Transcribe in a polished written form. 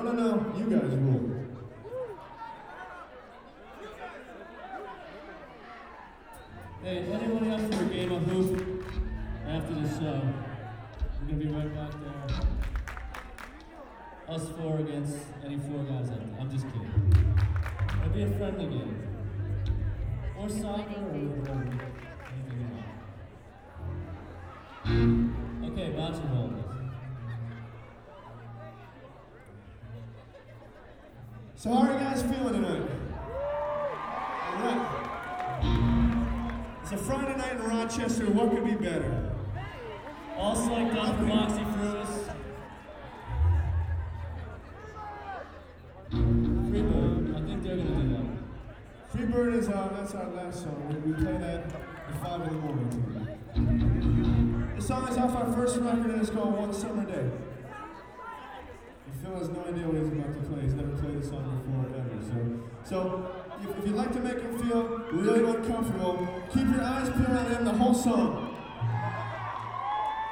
No, you guys rule. Hey, anyone else for a game of hoop after the show? We're gonna be right back there. Us four against any four guys out there. I'm just kidding. It'll be a friendly game. Or soccer or anything you want. Okay, bocce ball. So how are you guys feeling tonight? All right. It's a Friday night in Rochester. What could be better? All psyched up for Moxie Fruits. Freebird, I think they're gonna do that. Freebird is that's our last song. We play that at 5 in the morning tonight. The song is off our first record and it's called One Summer Day. Phil has no idea what he's about to play. He's never played this song before ever. So if you'd like to make him feel really uncomfortable, keep your eyes peeled on him the whole song.